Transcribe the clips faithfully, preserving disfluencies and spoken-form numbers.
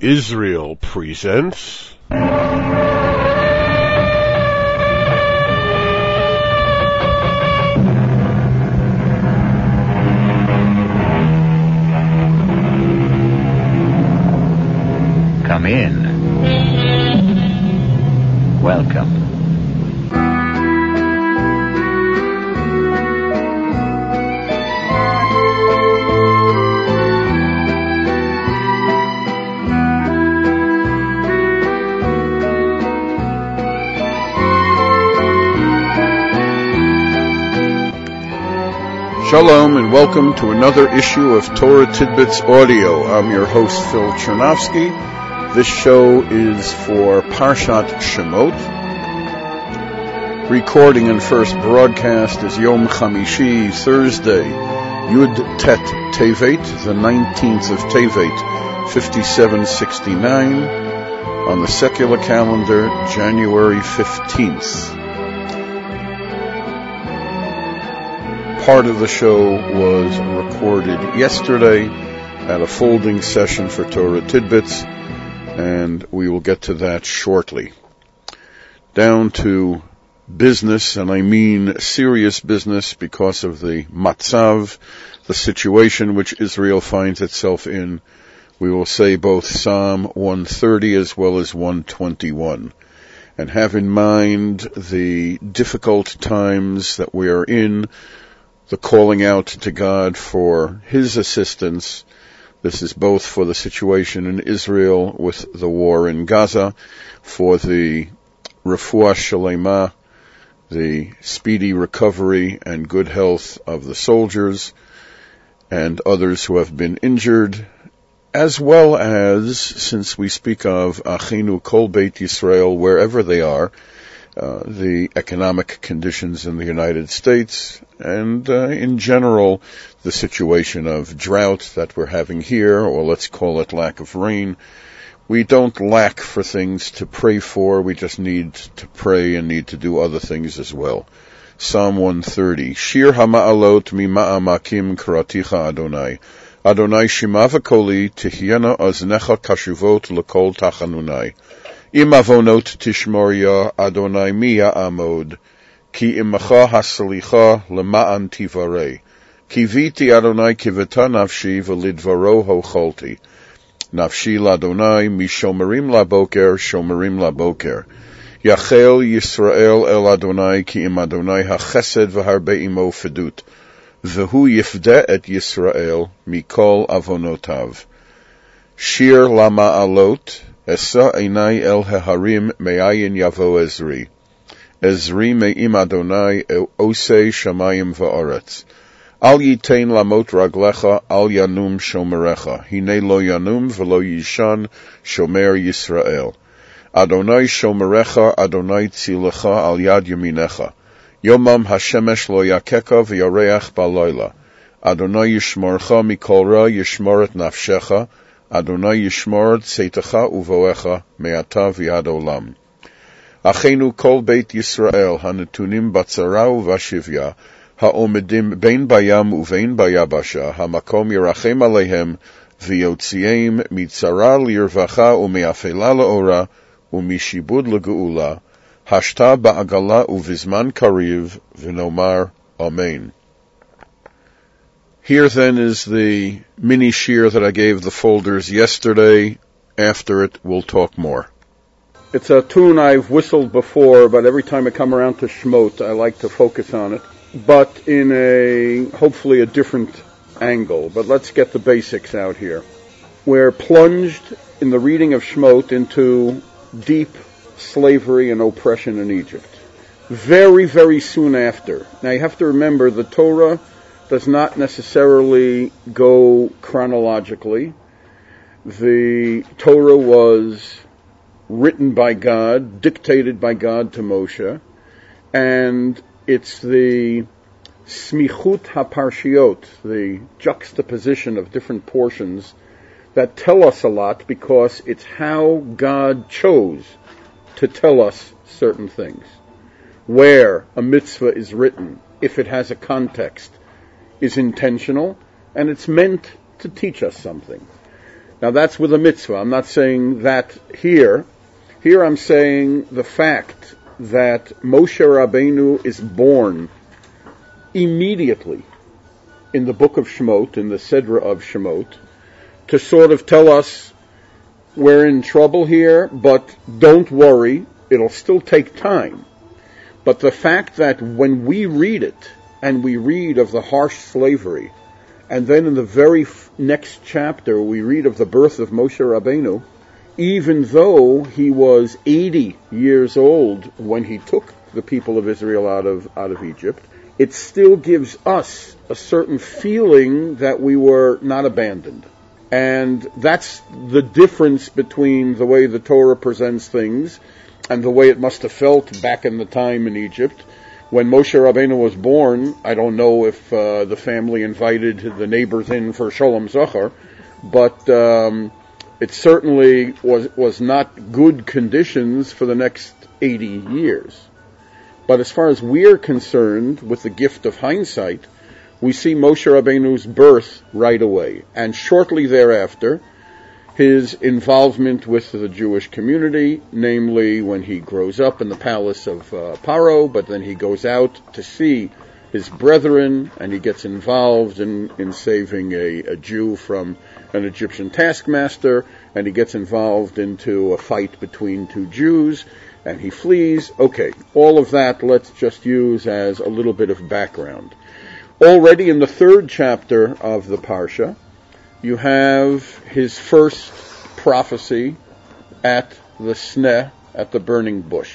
Israel presents Come in. Welcome. Shalom and welcome to another issue of Torah Tidbits Audio. I'm your host Phil Chernovsky. This show is for Parshat Shemot. Recording and first broadcast is Yom Chamishi, Thursday, Yud Tet Tevet, the nineteenth of Tevet, fifty-seven sixty-nine. On the secular calendar, January fifteenth. Part of the show was recorded yesterday at a folding session for Torah Tidbits, and we will get to that shortly. Down to business, and I mean serious business because of the matzav, the situation which Israel finds itself in. We will say both Psalm one thirty as well as one twenty-one. And have in mind the difficult times that we are in, the calling out to God for His assistance. This is both for the situation in Israel with the war in Gaza, for the refuah shalema, the speedy recovery and good health of the soldiers and others who have been injured, as well as, since we speak of Achinu Kol Beit Yisrael, wherever they are, Uh, the economic conditions in the United States, and uh, in general, the situation of drought that we're having here, or let's call it lack of rain. We don't lack for things to pray for, we just need to pray and need to do other things as well. Psalm one thirty, Shir hama'alot mima'amakim karaticha Adonai. Adonai shima v'koli tihyena oznecha kashuvot l'kol tachanunai. Im avonot tishmoria Adonai mi ya'amod, ki imacha hasalicha lema'an tivarei. Ki viti Adonai kiveta nafshi v'lidvaro hocholti. Nafshi l'Adonai mi shomerim laboker, shomerim laboker. Yachel Yisrael el Adonai ki im Adonai hachesed v'harbe imo fedut. V'hu yifde et Yisrael mikol avonotav. Shir lama'alot, Esa einai el heharim me'ayin yavo Ezri. Ezri me'im Adonai osei shamayim va'aretz. Al yitein lamot raglecha, al yanum shomerecha. Hine lo yanum v'lo yishan shomer Yisrael. Adonai shomerecha, Adonai tzilecha al yad yaminecha. Yomam hashemesh lo yakeka v'yareach baloila. Adonai yishmorcha mikol ra yishmoret nafshecha. Adonai yishmor tzeitecha uvoecha me'ata v'yad olam. Achenu kol beit Yisrael hanetunim batzara uvashivya haomedim bein bayam uvein bayabasha hamakom yirachem aleihem v'yotziim mitzara lirvacha ume'afela le'ora umishibud legeula hashta ba'agala uvizman kariv v'nomar amen. Here then is the mini shir that I gave the folders yesterday. After it, we'll talk more. It's a tune I've whistled before, but every time I come around to Shemot, I like to focus on it, but in a, hopefully a different angle. But let's get the basics out here. We're plunged in the reading of Shemot into deep slavery and oppression in Egypt. Very, very soon after. Now you have to remember the Torah does not necessarily go chronologically. The Torah was written by God, dictated by God to Moshe, and it's the smichut haparshiot, the juxtaposition of different portions, that tell us a lot because it's how God chose to tell us certain things. Where a mitzvah is written, if it has a context, is intentional, and it's meant to teach us something. Now that's with a mitzvah. I'm not saying that here. Here I'm saying the fact that Moshe Rabbeinu is born immediately in the book of Shemot, in the Sedra of Shemot, to sort of tell us we're in trouble here, but don't worry, it'll still take time. But the fact that when we read it, and we read of the harsh slavery, and then in the very f- next chapter we read of the birth of Moshe Rabbeinu, even though he was eighty years old when he took the people of Israel out of out of Egypt, it still gives us a certain feeling that we were not abandoned. And that's the difference between the way the Torah presents things and the way it must have felt back in the time in Egypt. When Moshe Rabbeinu was born, I don't know if uh, the family invited the neighbors in for Sholem Zachar, but um, it certainly was was not good conditions for the next eighty years. But as far as we're concerned, with the gift of hindsight, we see Moshe Rabbeinu's birth right away. And shortly thereafter, his involvement with the Jewish community, namely when he grows up in the palace of uh, Paro, but then he goes out to see his brethren, and he gets involved in, in saving a, a Jew from an Egyptian taskmaster, and he gets involved into a fight between two Jews, and he flees. Okay, all of that let's just use as a little bit of background. Already in the third chapter of the Parsha, you have his first prophecy at the Sneh, at the burning bush.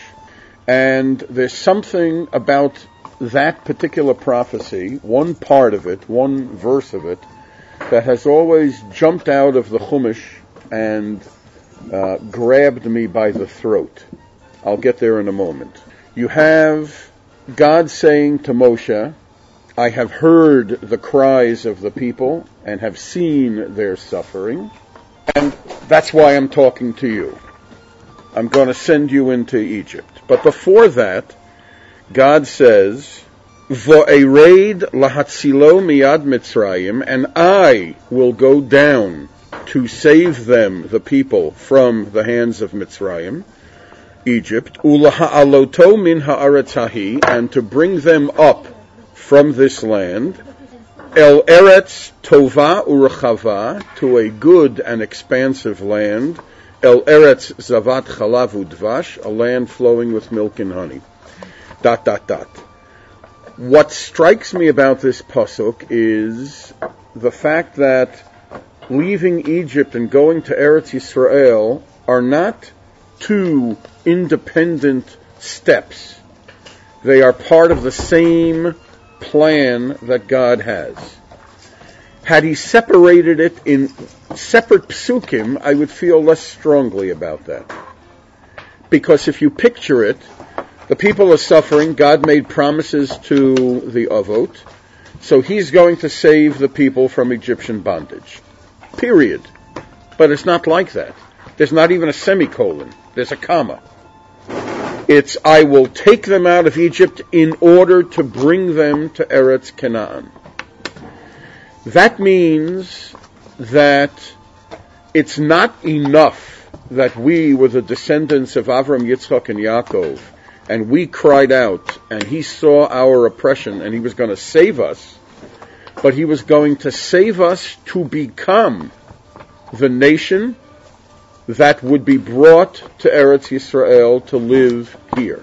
And there's something about that particular prophecy, one part of it, one verse of it, that has always jumped out of the Chumash and uh, grabbed me by the throat. I'll get there in a moment. You have God saying to Moshe, I have heard the cries of the people and have seen their suffering, and that's why I'm talking to you. I'm going to send you into Egypt. But before that, God says, Vo'ered lahatzilo miyad Mitzrayim, and I will go down to save them, the people, from the hands of Mitzrayim, Egypt, ulaha'aloto min ha'aretz hahi, and to bring them up from this land, El Eretz Tova Urechava, to a good and expansive land, El Eretz Zavat Chalav Udvash, a land flowing with milk and honey. Dot, dot, dot. What strikes me about this pasuk is the fact that leaving Egypt and going to Eretz Yisrael are not two independent steps. They are part of the same plan that God has. Had he separated it in separate psukim, I would feel less strongly about that. Because if you picture it, the people are suffering, God made promises to the Avot, so he's going to save the people from Egyptian bondage. Period. But it's not like that. There's not even a semicolon. There's a comma. It's, I will take them out of Egypt in order to bring them to Eretz Canaan. That means that it's not enough that we were the descendants of Avram, Yitzchak, and Yaakov, and we cried out, and he saw our oppression, and he was going to save us, but he was going to save us to become the nation that would be brought to Eretz Yisrael to live here.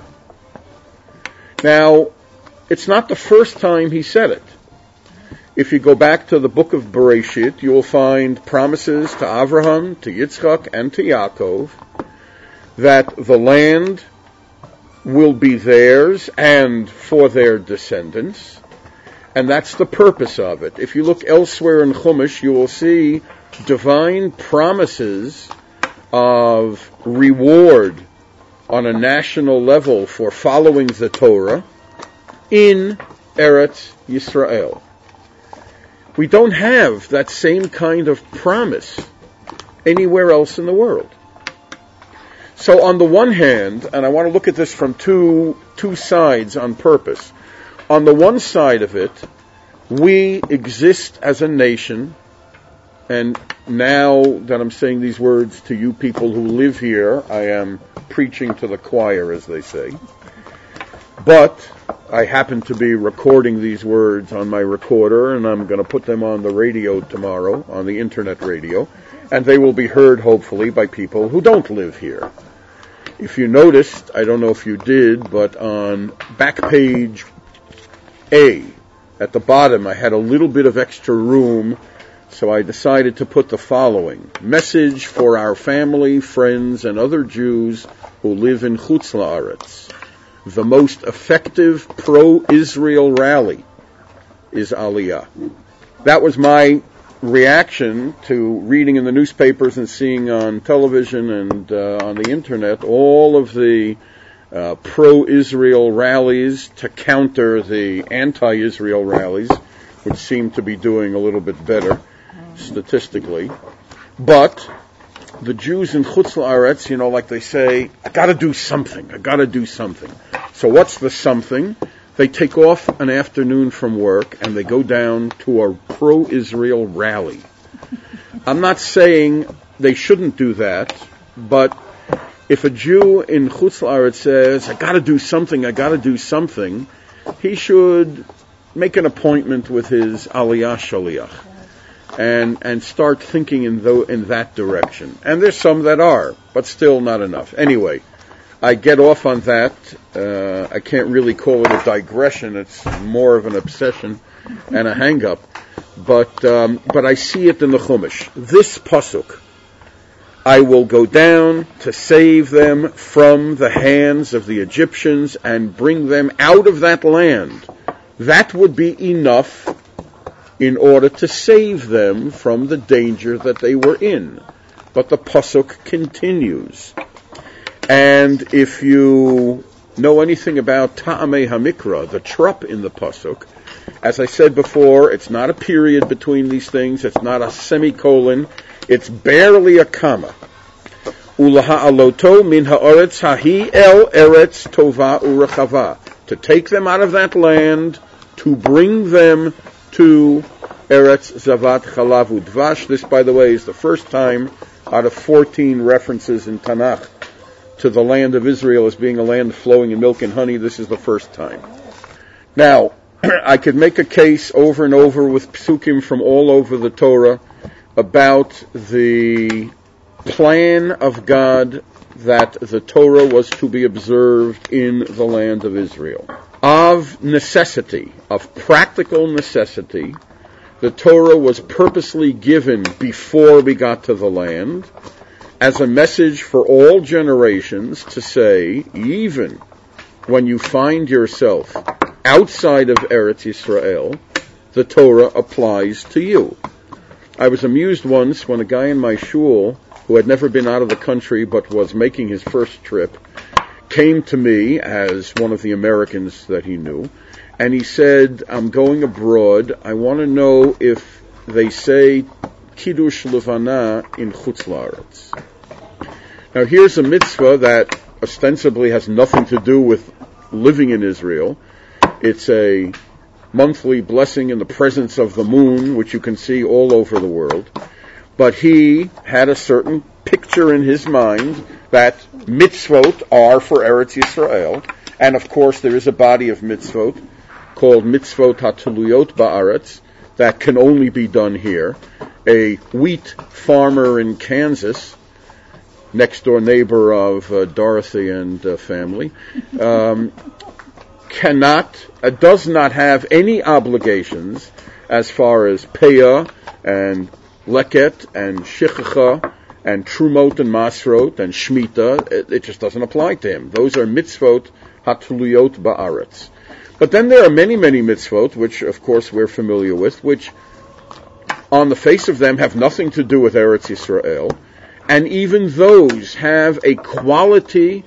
Now, it's not the first time he said it. If you go back to the book of Bereshit, you will find promises to Avraham, to Yitzchak, and to Yaakov that the land will be theirs and for their descendants, and that's the purpose of it. If you look elsewhere in Chumash, you will see divine promises of reward on a national level for following the Torah in Eretz Yisrael. We don't have that same kind of promise anywhere else in the world. So on the one hand, and I want to look at this from two two sides on purpose. On the one side of it, we exist as a nation and now that I'm saying these words to you people who live here, I am preaching to the choir, as they say. But I happen to be recording these words on my recorder, and I'm going to put them on the radio tomorrow, on the internet radio, and they will be heard, hopefully, by people who don't live here. If you noticed, I don't know if you did, but on back page A, at the bottom, I had a little bit of extra room, so I decided to put the following: message for our family, friends, and other Jews who live in Chutz La'aretz. The most effective pro-Israel rally is Aliyah. That was my reaction to reading in the newspapers and seeing on television and uh, on the internet all of the uh, pro-Israel rallies to counter the anti-Israel rallies, which seem to be doing a little bit better statistically. But the Jews in Chutz La'aretz, you know, like they say, I gotta do something, I gotta do something. So what's the something? They take off an afternoon from work and they go down to a pro-Israel rally. I'm not saying they shouldn't do that, but if a Jew in Chutz La'aretz says, I gotta do something, I gotta do something, he should make an appointment with his Aliyah Shaliach and and start thinking in tho- in that direction. And there's some that are, but still not enough. Anyway, I get off on that. Uh, I can't really call it a digression. It's more of an obsession and a hang-up. But, um, but I see it in the Chumash. This pasuk, I will go down to save them from the hands of the Egyptians and bring them out of that land. That would be enough in order to save them from the danger that they were in. But the pasuk continues. And if you know anything about Ta'amei HaMikra, the trup in the pasuk, as I said before, it's not a period between these things, it's not a semicolon, it's barely a comma. Ulaha'aloto min ha'aretz hahi el eretz tova urachava. To take them out of that land, to bring them to Eretz Zavat Chalav Udvash. This, by the way, is the first time out of fourteen references in Tanakh to the land of Israel as being a land flowing in milk and honey. This is the first time. Now, I could make a case over and over with psukim from all over the Torah about the plan of God that the Torah was to be observed in the land of Israel. Of necessity, of practical necessity, the Torah was purposely given before we got to the land as a message for all generations to say, even when you find yourself outside of Eretz Yisrael, the Torah applies to you. I was amused once when a guy in my shul who had never been out of the country but was making his first trip came to me as one of the Americans that he knew, and he said, I'm going abroad, I want to know if they say Kiddush Levana in Chutz La'aretz. Now here's a mitzvah that ostensibly has nothing to do with living in Israel. It's a monthly blessing in the presence of the moon, which you can see all over the world. But he had a certain picture in his mind that mitzvot are for Eretz Yisrael, and of course there is a body of mitzvot called mitzvot hatuluyot ba'aretz that can only be done here. A wheat farmer in Kansas, next door neighbor of uh, Dorothy and uh, family, um, cannot, uh, does not have any obligations as far as payah and leket and shichacha and trumot and masrot and shmita. It, it just doesn't apply to him. Those are mitzvot hatuluyot ba'aretz. But then there are many, many mitzvot, which of course we're familiar with, which on the face of them have nothing to do with Eretz Yisrael, and even those have a quality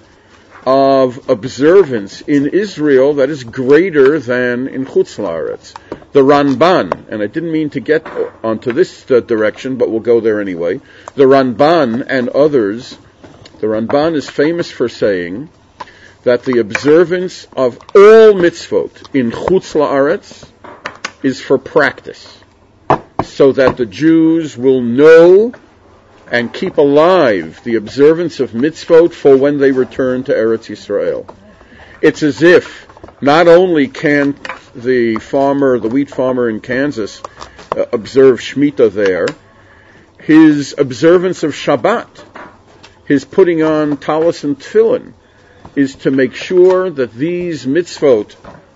of observance in Israel that is greater than in Chutz La'aretz. The Ramban, and I didn't mean to get onto this uh, direction, but we'll go there anyway. The Ramban and others, the Ramban is famous for saying that the observance of all mitzvot in Chutz La'aretz is for practice. so that the Jews will know and keep alive the observance of mitzvot for when they return to Eretz Yisrael. It's as if not only can the farmer, the wheat farmer in Kansas, uh, observe Shemitah there, his observance of Shabbat, his putting on talis and tefillin, is to make sure that these mitzvot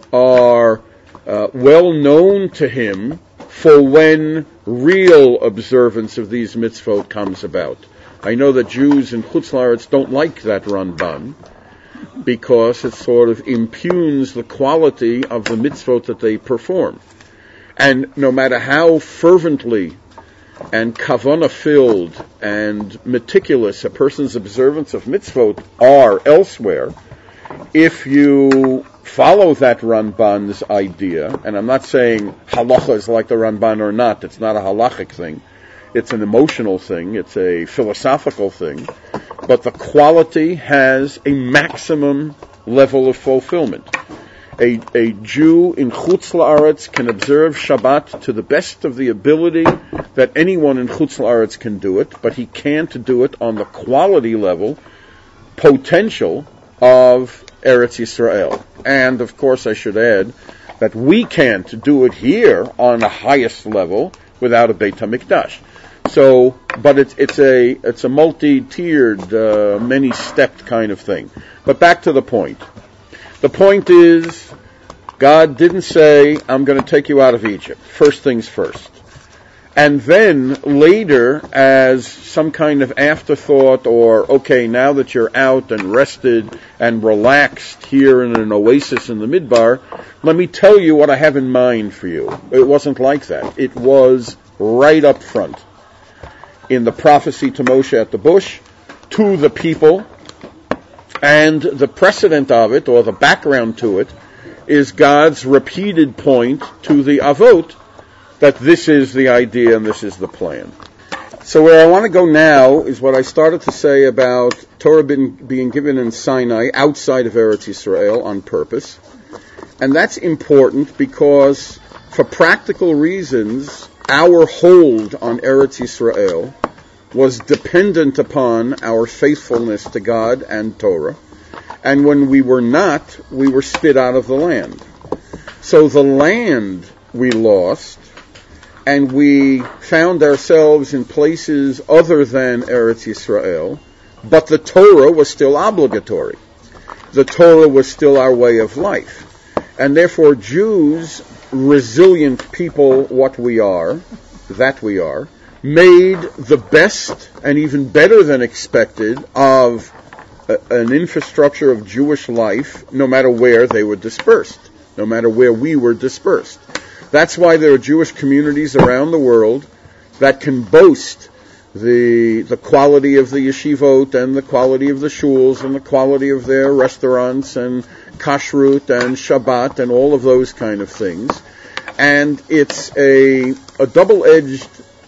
are uh, well known to him for when real observance of these mitzvot comes about. I know that Jews in Chutz La'aretz don't like that Ramban because it sort of impugns the quality of the mitzvot that they perform. And no matter how fervently and kavanah-filled and meticulous a person's observance of mitzvot are elsewhere, if you follow that Ramban's idea, and I'm not saying halacha is like the Ramban or not, it's not a halachic thing, it's an emotional thing, it's a philosophical thing, but the quality has a maximum level of fulfillment. A, a Jew in Chutz La'aretz can observe Shabbat to the best of the ability that anyone in Chutz La'aretz can do it, but he can't do it on the quality level, potential of Eretz Yisrael. And, of course, I should add that we can't do it here on the highest level without a Beit HaMikdash. So, but it's it's a it's a multi-tiered, uh, many-stepped kind of thing. But back to the point. The point is, God didn't say, I'm going to take you out of Egypt. First things first. And then later, as some kind of afterthought, or, okay, now that you're out and rested and relaxed here in an oasis in the Midbar, let me tell you what I have in mind for you. It wasn't like that. It was right up front. In the prophecy to Moshe at the bush, to the people, and the precedent of it, or the background to it, is God's repeated point to the Avot that this is the idea and this is the plan. So where I want to go now is what I started to say about Torah being, being given in Sinai outside of Eretz Yisrael on purpose. And that's important because for practical reasons, our hold on Eretz Yisrael was dependent upon our faithfulness to God and Torah. And when we were not, we were spit out of the land. So the land we lost, and we found ourselves in places other than Eretz Yisrael, but the Torah was still obligatory. The Torah was still our way of life. And therefore Jews, resilient people, what we are, that we are, made the best and even better than expected of a, an infrastructure of Jewish life, no matter where they were dispersed, no matter where we were dispersed. That's why there are Jewish communities around the world that can boast the the quality of the yeshivot and the quality of the shuls and the quality of their restaurants and kashrut and Shabbat and all of those kind of things. And it's a a double-edged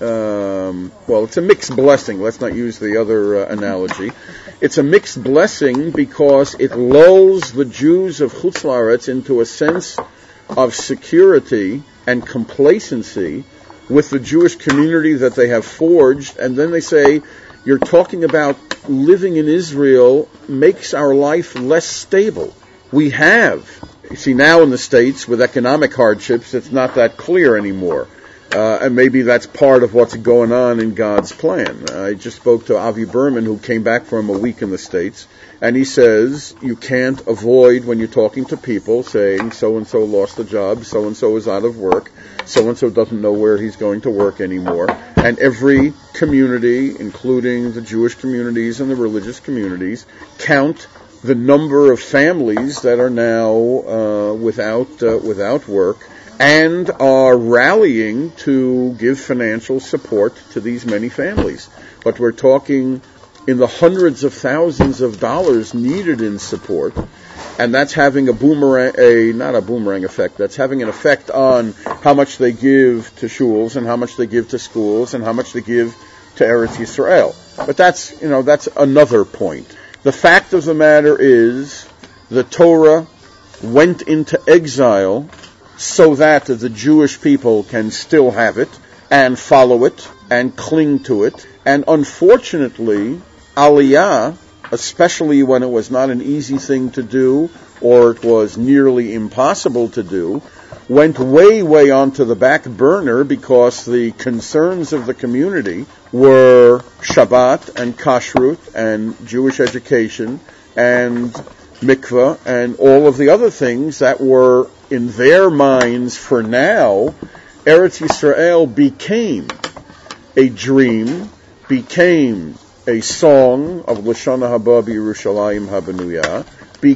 Um, well, it's a mixed blessing. Let's not use the other uh, analogy. It's a mixed blessing because it lulls the Jews of Chutz La'aretz into a sense of security and complacency with the Jewish community that they have forged, and then they say, you're talking about living in Israel makes our life less stable. We have. You see, now in the States, with economic hardships, it's not that clear anymore. Uh, and maybe that's part of what's going on in God's plan. Uh, I just spoke to Avi Berman, who came back from a week in the States, and he says you can't avoid, when you're talking to people, saying so-and-so lost a job, so-and-so is out of work, so-and-so doesn't know where he's going to work anymore. And every community, including the Jewish communities and the religious communities, count the number of families that are now uh, without uh, without work, and are rallying to give financial support to these many families. But we're talking in the hundreds of thousands of dollars needed in support, and that's having a boomerang, a not a boomerang effect, that's having an effect on how much they give to shuls and how much they give to schools and how much they give to Eretz Yisrael. But that's, you know, that's another point. The fact of the matter is the Torah went into exile so that the Jewish people can still have it, and follow it and cling to it. And unfortunately, Aliyah, especially when it was not an easy thing to do or it was nearly impossible to do, went way, way onto the back burner because the concerns of the community were Shabbat and Kashrut and Jewish education and mikveh and all of the other things that were in their minds for now. Eretz Yisrael became a dream, became a song of Lashana Haba B'Yerushalayim Habanuyah,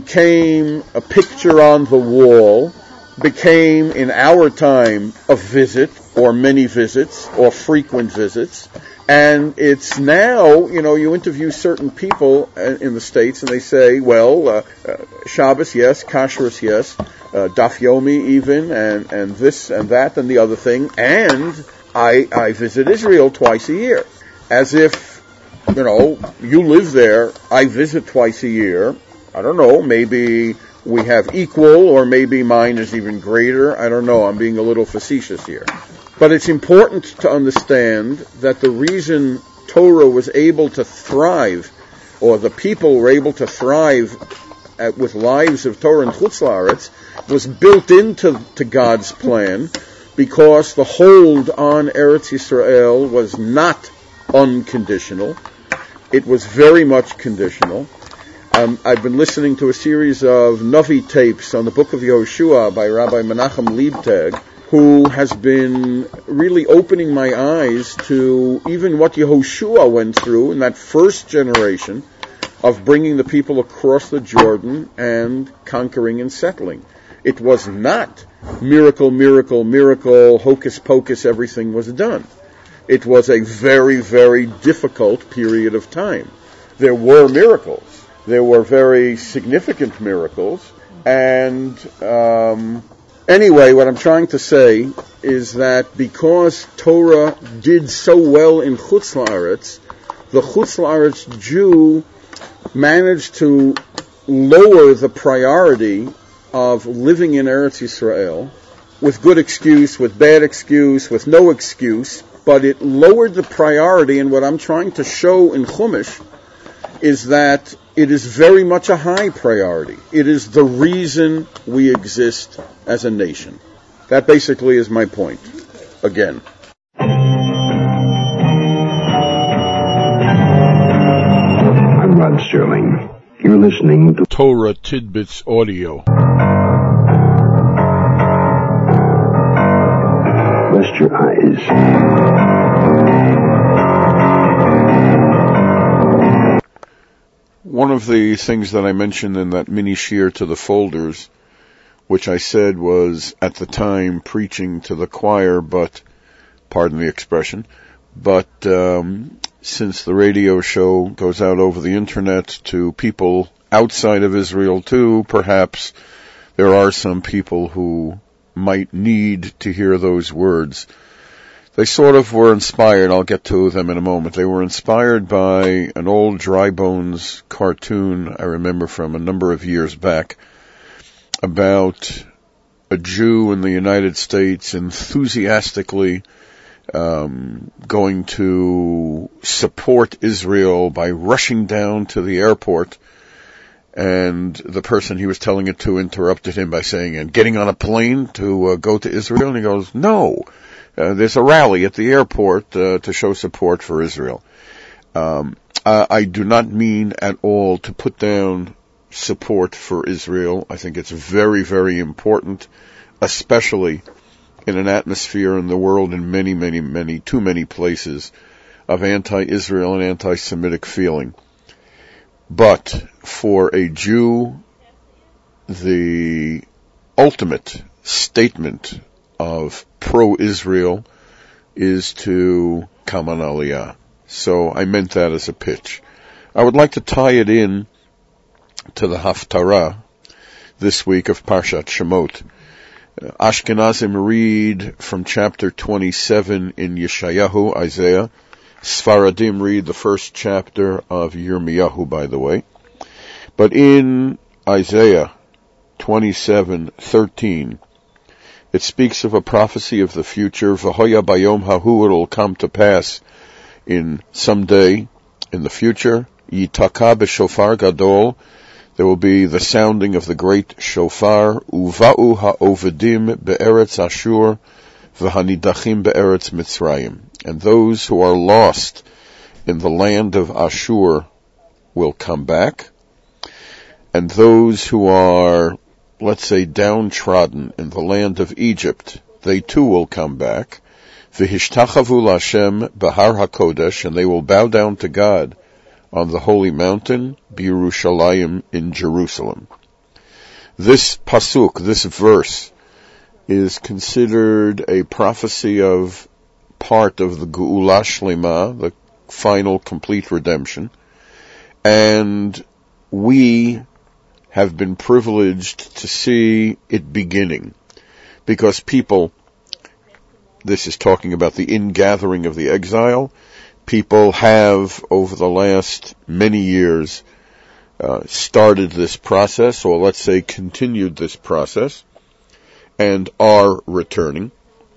became a picture on the wall, became in our time a visit or many visits or frequent visits. And it's now, you know, you interview certain people in the States and they say, well, uh, uh, Shabbos, yes, Kashrus, yes, uh, Daf Yomi even, and, and this and that and the other thing, and I, I visit Israel twice a year. As if, you know, you live there, I visit twice a year. I don't know, maybe we have equal, or maybe mine is even greater. I don't know, I'm being a little facetious here. But it's important to understand that the reason Torah was able to thrive, or the people were able to thrive at, with lives of Torah and Chutz La'aretz, was built into to God's plan, because the hold on Eretz Yisrael was not unconditional. It was very much conditional. Um, I've been listening to a series of Navi tapes on the book of Yehoshua by Rabbi Menachem Liebtag, who has been really opening my eyes to even what Yehoshua went through in that first generation of bringing the people across the Jordan and conquering and settling. It was not miracle, miracle, miracle, hocus pocus, everything was done. It was a very, very difficult period of time. There were miracles. There were very significant miracles. And um, anyway, what I'm trying to say is that because Torah did so well in Chutz La'aretz, the Chutz La'aretz Jew managed to lower the priority of living in Eretz Yisrael with good excuse, with bad excuse, with no excuse, but it lowered the priority. And what I'm trying to show in Chumash is that it is very much a high priority. It is the reason we exist as a nation. That basically is my point. Again. I'm Rod Sterling. You're listening to Torah Tidbits Audio. Rest your eyes. One of the things that I mentioned in that mini shir to the folders, which I said was at the time preaching to the choir, but, pardon the expression, but um, since the radio show goes out over the internet to people outside of Israel too, perhaps there are some people who might need to hear those words. They sort of were inspired, I'll get to them in a moment. They were inspired by an old Dry Bones cartoon I remember from a number of years back about a Jew in the United States enthusiastically um, going to support Israel by rushing down to the airport, and the person he was telling it to interrupted him by saying, and getting on a plane to uh, go to Israel? And he goes, no. Uh, there's a rally at the airport uh, to show support for Israel. Um, I, I do not mean at all to put down support for Israel. I think it's very, very important, especially in an atmosphere in the world in many, many, many, too many places of anti-Israel and anti-Semitic feeling. But for a Jew, the ultimate statement of pro-Israel is to come on Aliyah. So I meant that as a pitch. I would like to tie it in to the Haftarah this week of Parshat Shemot. Uh, Ashkenazim read from chapter twenty-seven in Yeshayahu, Isaiah. Sfaradim read the first chapter of Yirmiyahu, by the way. But in Isaiah twenty-seven thirteen, It speaks of a prophecy of the future. V'hoya bayom hahu, it will come to pass in some day in the future. Yitaka b'shofar gadol, there will be the sounding of the great shofar. Uva'u ha'ovedim be'eretz Ashur v'hanidachim be'eretz Mitzrayim. And those who are lost in the land of Ashur will come back. And those who are, let's say, downtrodden in the land of Egypt, they too will come back. V'hishtachavu l'Hashem b'har hakodesh, and they will bow down to God on the holy mountain, B'Yerushalayim, in Jerusalem. This pasuk, this verse, is considered a prophecy of part of the Geula Shlema, the final complete redemption, and we have been privileged to see it beginning, because people, this is talking about the ingathering of the exile, people have, over the last many years, uh, started this process, or let's say continued this process, and are returning.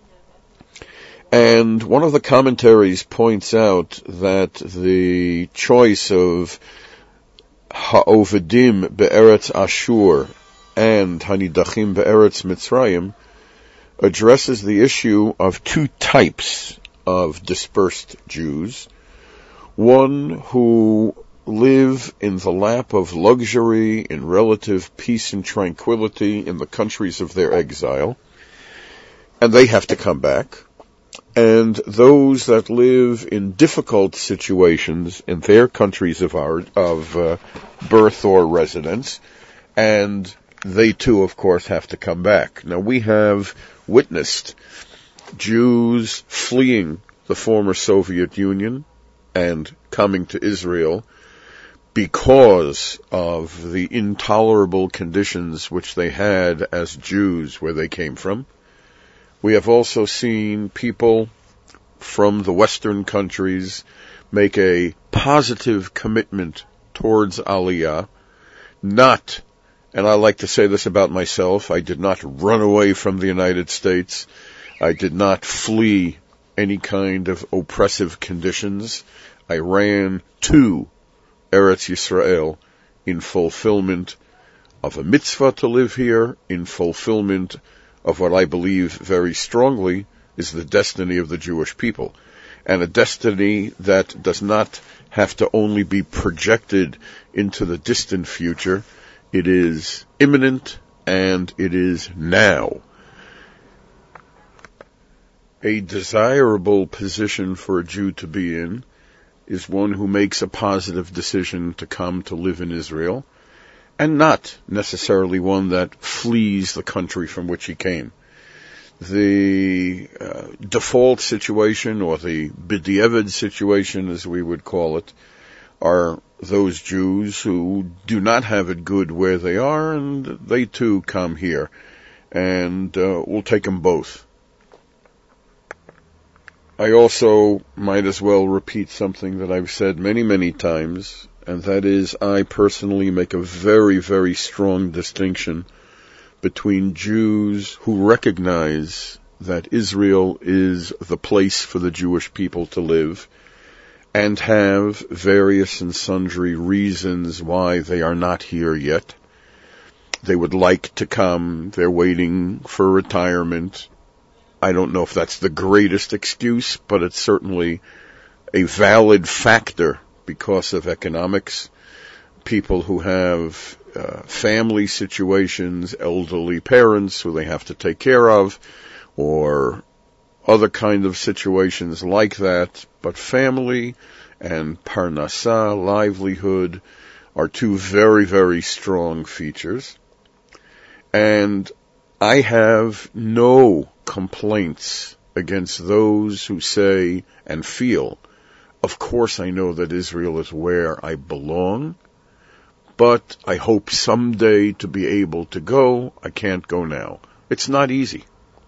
And one of the commentaries points out that the choice of Ha'ovedim be'eretz Ashur and Hanidachim be'eretz Mitzrayim addresses the issue of two types of dispersed Jews. One who live in the lap of luxury, in relative peace and tranquility in the countries of their exile, and they have to come back. And those that live in difficult situations in their countries of our, of uh, birth or residence, and they too, of course, have to come back. Now, we have witnessed Jews fleeing the former Soviet Union and coming to Israel because of the intolerable conditions which they had as Jews where they came from. We have also seen people from the Western countries make a positive commitment towards Aliyah, not, and I like to say this about myself, I did not run away from the United States. I did not flee any kind of oppressive conditions. I ran to Eretz Yisrael in fulfillment of a mitzvah to live here, in fulfillment of what I believe very strongly is the destiny of the Jewish people, and a destiny that does not have to only be projected into the distant future. It is imminent, and it is now. A desirable position for a Jew to be in is one who makes a positive decision to come to live in Israel, and not necessarily one that flees the country from which he came. The uh, default situation, or the b'diavad situation, as we would call it, are those Jews who do not have it good where they are, and they too come here. And uh, we'll take them both. I also might as well repeat something that I've said many, many times, and that is, I personally make a very, very strong distinction between Jews who recognize that Israel is the place for the Jewish people to live, and have various and sundry reasons why they are not here yet. They would like to come, they're waiting for retirement. I don't know if that's the greatest excuse, but it's certainly a valid factor because of economics. People who have uh, family situations, elderly parents who they have to take care of, or other kind of situations like that. But family and parnasah, livelihood, are two very, very strong features. And I have no complaints against those who say and feel, of course I know that Israel is where I belong, but I hope someday to be able to go. I can't go now. It's not easy.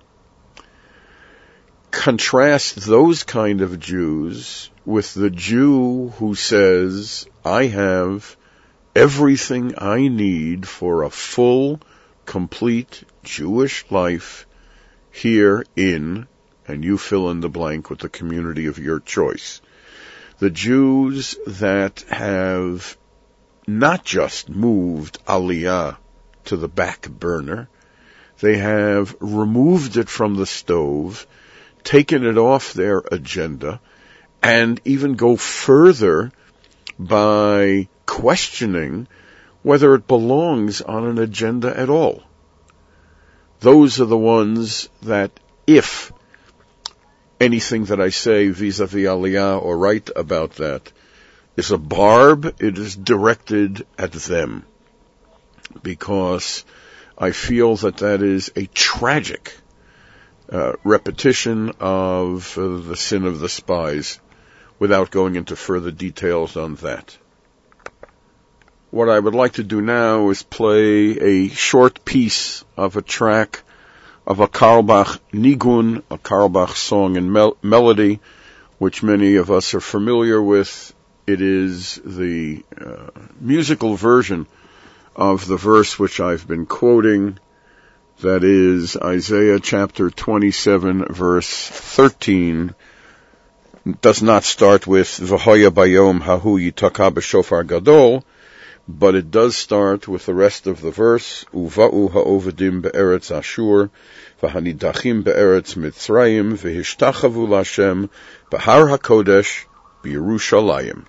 Contrast those kind of Jews with the Jew who says, I have everything I need for a full, complete Jewish life here in, and you fill in the blank with the community of your choice. The Jews that have not just moved Aliyah to the back burner, they have removed it from the stove, taken it off their agenda, and even go further by questioning whether it belongs on an agenda at all. Those are the ones that, if anything that I say vis-a-vis Aliyah or write about that is a barb, it is directed at them, because I feel that that is a tragic uh, repetition of uh, the sin of the spies, without going into further details on that. What I would like to do now is play a short piece of a track of a Carlebach Nigun, a Carlebach song and mel- melody, which many of us are familiar with. It is the uh, musical version of the verse which I've been quoting. That is Isaiah chapter twenty-seven, verse thirteen. It does not start with V'hoya bayom hahu yitaka b'shofar gadol, but it does start with the rest of the verse. Uva'u ha'ovedim be'eretz Ashur, v'hanidachim be'eretz Mitzrayim, v'hishtachavu l'Hashem, b'har ha'kodesh, b'Yerushalayim.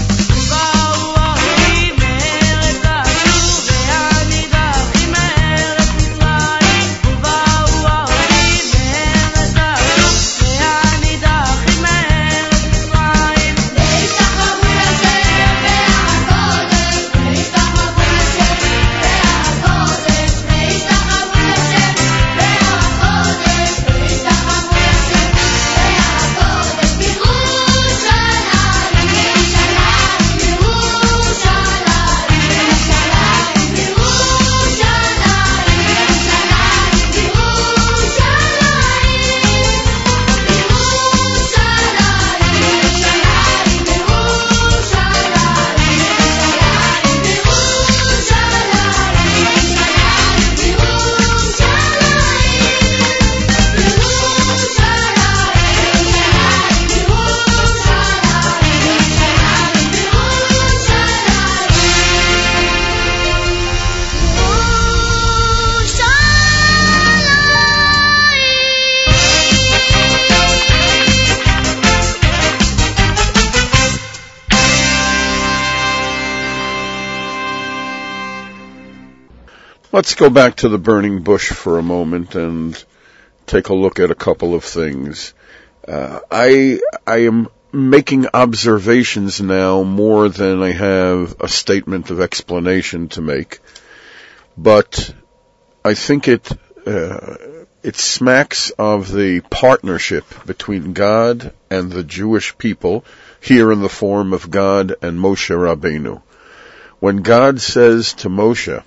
Let's go back to the burning bush for a moment and take a look at a couple of things. Uh, I I am making observations now more than I have a statement of explanation to make, but I think it uh, it smacks of the partnership between God and the Jewish people, here in the form of God and Moshe Rabbeinu. When God says to Moshe,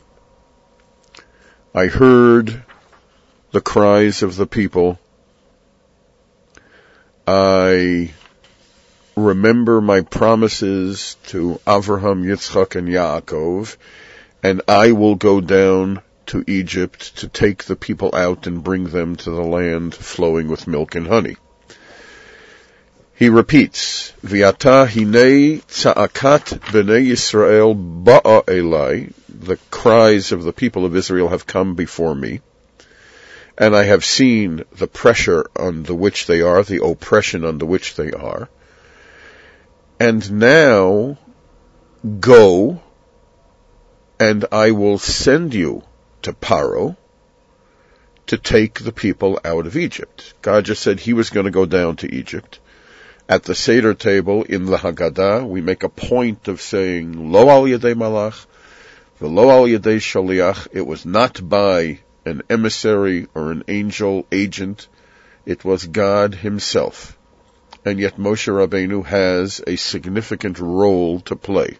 I heard the cries of the people, I remember my promises to Avraham, Yitzchak, and Yaakov, and I will go down to Egypt to take the people out and bring them to the land flowing with milk and honey. He repeats, V'yata hinei tza'akat b'nei Yisrael ba'a elai, the cries of the people of Israel have come before me, and I have seen the pressure under which they are, the oppression under which they are. And now, go, and I will send you to Paro to take the people out of Egypt. God just said he was going to go down to Egypt. At the Seder table in the Haggadah, we make a point of saying, Lo al yedei malach, v'lo al yedei shaliach. It was not by an emissary or an angel agent. It was God himself. And yet Moshe Rabbeinu has a significant role to play.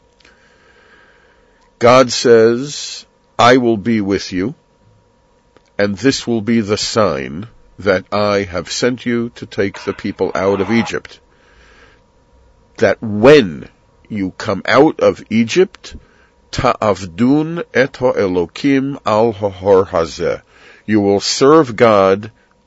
God says, I will be with you, and this will be the sign that I have sent you to take the people out of Egypt. That when you come out of Egypt, ta'avdun et ha'elokim al ha'hor hazeh, you will serve God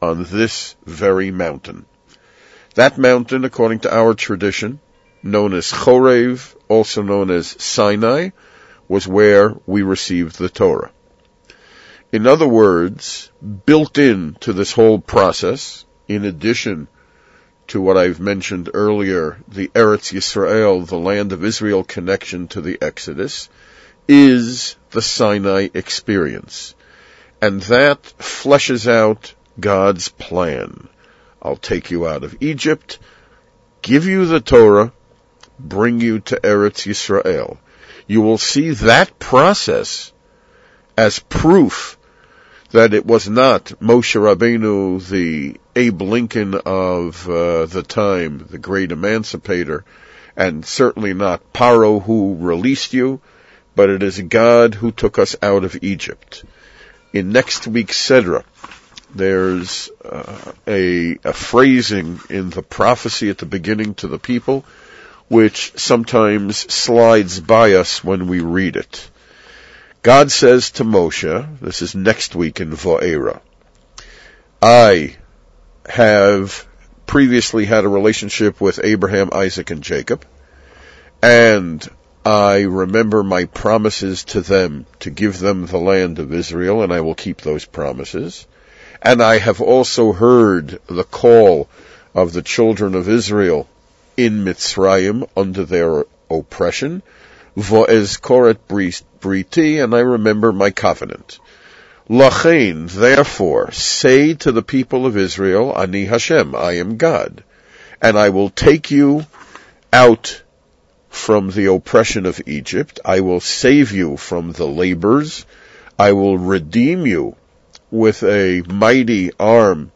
on this very mountain. That mountain, according to our tradition, known as Chorev, also known as Sinai, was where we received the Torah. In other words, built in to this whole process, in addition to what I've mentioned earlier, the Eretz Yisrael, the land of Israel connection to the Exodus, is the Sinai experience. And that fleshes out God's plan. I'll take you out of Egypt, give you the Torah, bring you to Eretz Yisrael. You will see that process as proof that it was not Moshe Rabbeinu, the Abe Lincoln of uh, the time, the great emancipator, and certainly not Paro who released you, but it is God who took us out of Egypt. In next week's Sedra, there's uh, a, a phrasing in the prophecy at the beginning to the people, which sometimes slides by us when we read it. God says to Moshe, this is next week in Va'era, I have previously had a relationship with Abraham, Isaac, and Jacob, and I remember my promises to them to give them the land of Israel, and I will keep those promises. And I have also heard the call of the children of Israel in Mitzrayim under their oppression. Vo'ezkoret briti, and I remember my covenant. Lachein, therefore, say to the people of Israel, Ani Hashem, I am God, and I will take you out from the oppression of Egypt. I will save you from the labors. I will redeem you with a mighty arm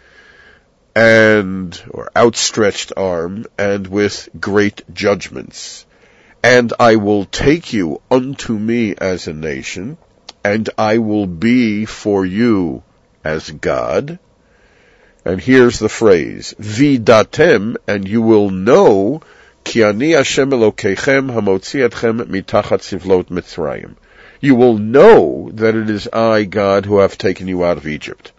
and, or outstretched arm, and with great judgments. And I will take you unto me as a nation, and I will be for you as God. And here's the phrase, Vidatem, and you will know, Ki ani Hashem Elokeichem hamotzi etchem mitachat sivlot Mitzrayim. You will know that it is I, God, who have taken you out of Egypt.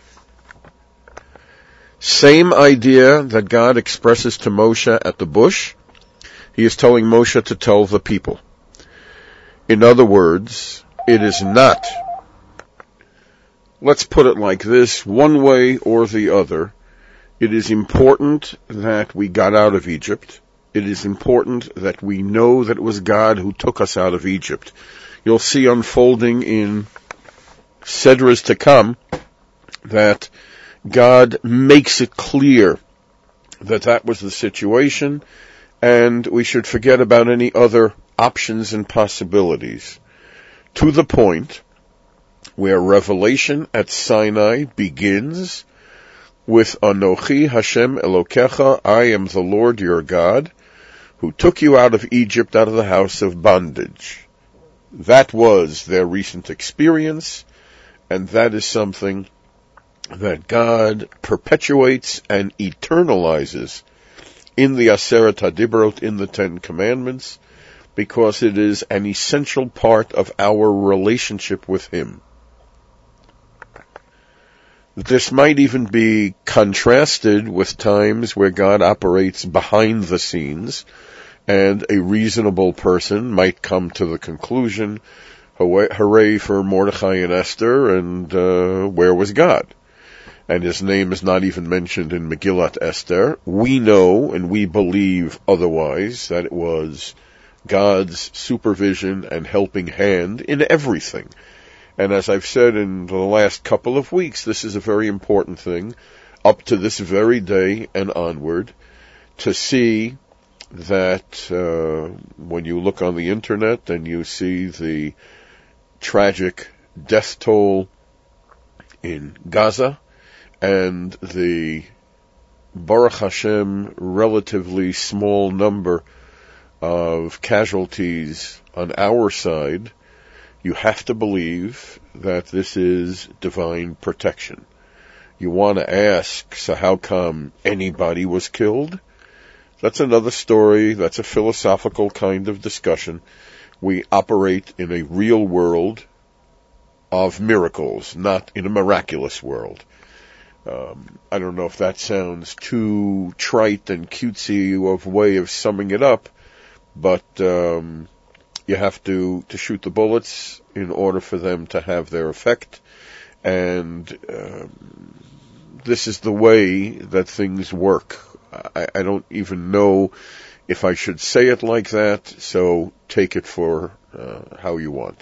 Same idea that God expresses to Moshe at the bush, he is telling Moshe to tell the people. In other words, it is not, let's put it like this, one way or the other. It is important that we got out of Egypt. It is important that we know that it was God who took us out of Egypt. You'll see unfolding in Sedras to come that God makes it clear that that was the situation, and we should forget about any other options and possibilities. To the point where Revelation at Sinai begins with Anochi Hashem Elokecha, I am the Lord your God, who took you out of Egypt, out of the house of bondage. That was their recent experience, and that is something that God perpetuates and eternalizes in the Aseret HaDibrot, in the Ten Commandments, because it is an essential part of our relationship with Him. This might even be contrasted with times where God operates behind the scenes, and a reasonable person might come to the conclusion, hooray for Mordechai and Esther, and uh, where was God? And his name is not even mentioned in Megillat Esther. We know and we believe otherwise, that it was God's supervision and helping hand in everything. And as I've said in the last couple of weeks, this is a very important thing, up to this very day and onward, to see that uh, when you look on the internet and you see the tragic death toll in Gaza, and the Baruch Hashem relatively small number of casualties on our side, you have to believe that this is divine protection. You want to ask, so how come anybody was killed? That's another story. That's a philosophical kind of discussion. We operate in a real world of miracles, not in a miraculous world. Um, I don't know if that sounds too trite and cutesy of a way of summing it up, but um, you have to, to shoot the bullets in order for them to have their effect. And um, this is the way that things work. I, I don't even know if I should say it like that, so take it for uh, how you want.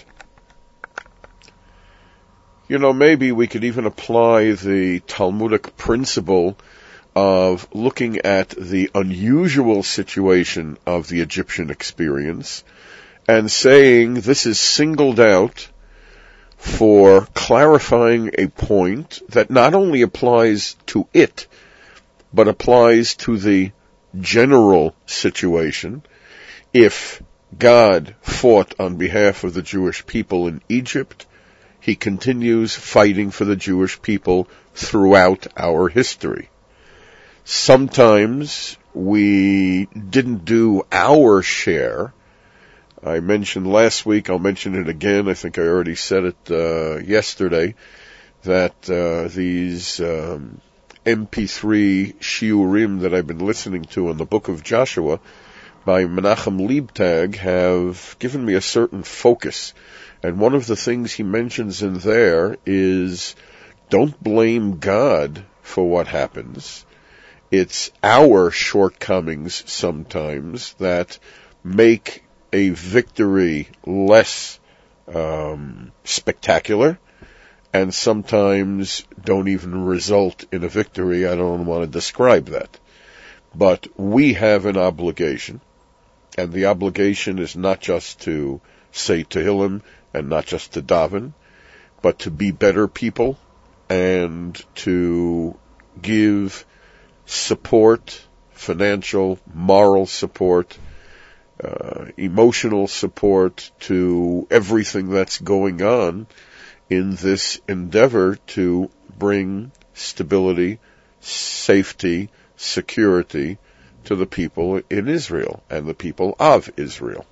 You know, maybe we could even apply the Talmudic principle of looking at the unusual situation of the Egyptian experience and saying this is singled out for clarifying a point that not only applies to it, but applies to the general situation. If God fought on behalf of the Jewish people in Egypt, He continues fighting for the Jewish people throughout our history. Sometimes we didn't do our share. I mentioned last week, I'll mention it again, I think I already said it uh, yesterday, that uh, these um, M P three shiurim that I've been listening to on the book of Joshua by Menachem Leibtag have given me a certain focus. And one of the things he mentions in there is, don't blame God for what happens. It's our shortcomings sometimes that make a victory less um, spectacular, and sometimes don't even result in a victory. I don't want to describe that. But we have an obligation, and the obligation is not just to say Tehillim and not just to daven, but to be better people and to give support, financial, moral support, uh, emotional support to everything that's going on in this endeavor to bring stability, safety, security to the people in Israel and the people of Israel.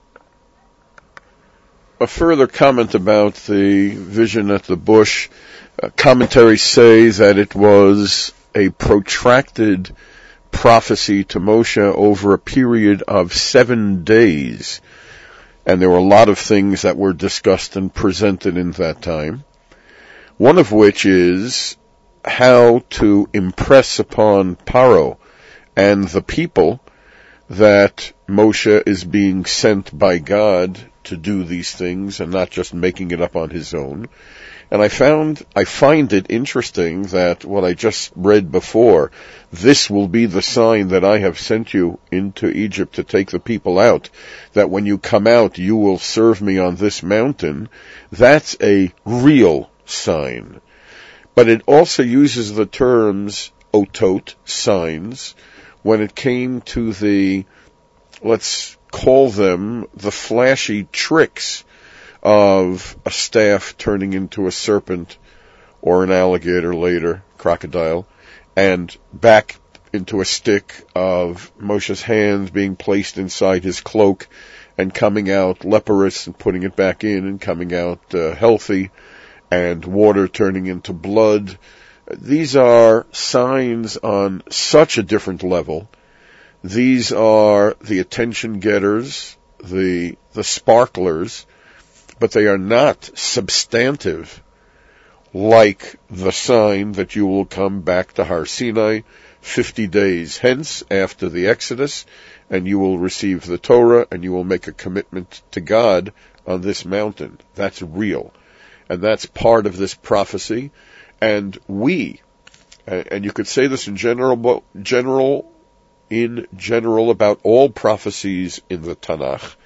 A further comment about the vision at the bush, uh, commentaries say that it was a protracted prophecy to Moshe over a period of seven days. And there were a lot of things that were discussed and presented in that time. One of which is how to impress upon Paro and the people that Moshe is being sent by God to do these things and not just making it up on his own. And I found, I find it interesting that what I just read before, this will be the sign that I have sent you into Egypt to take the people out, that when you come out you will serve me on this mountain. That's a real sign. But it also uses the terms otot, signs, when it came to the, let's call them the flashy tricks of a staff turning into a serpent or an alligator later, crocodile, and back into a stick, of Moshe's hands being placed inside his cloak and coming out leprous and putting it back in and coming out uh, healthy, and water turning into blood. These are signs on such a different level. These are the attention getters, the the sparklers, but they are not substantive like the sign that you will come back to Har Sinai fifty days hence after the Exodus, and you will receive the Torah, and you will make a commitment to God on this mountain. That's real. And that's part of this prophecy. And we, and you could say this in general, general, in general about all prophecies in the Tanakh,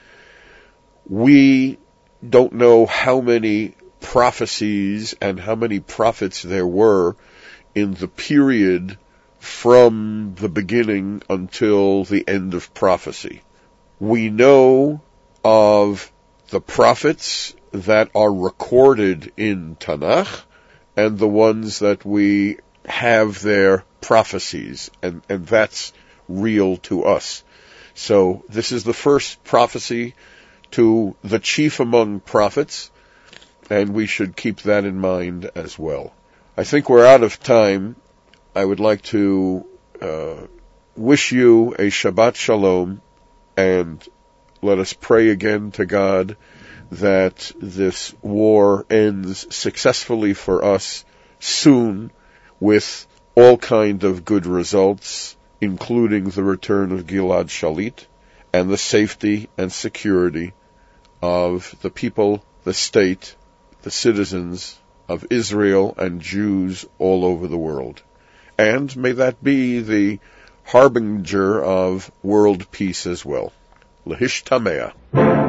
we don't know how many prophecies and how many prophets there were in the period from the beginning until the end of prophecy. We know of the prophets that are recorded in Tanakh and the ones that we have their prophecies, and, and that's real to us. So this is the first prophecy to the chief among prophets, and we should keep that in mind as well. I think we're out of time. I would like to uh, wish you a Shabbat Shalom, and let us pray again to God that this war ends successfully for us soon with all kind of good results, including the return of Gilad Shalit and the safety and security of the people, the state, the citizens of Israel and Jews all over the world. And may that be the harbinger of world peace as well. L'hishtameah.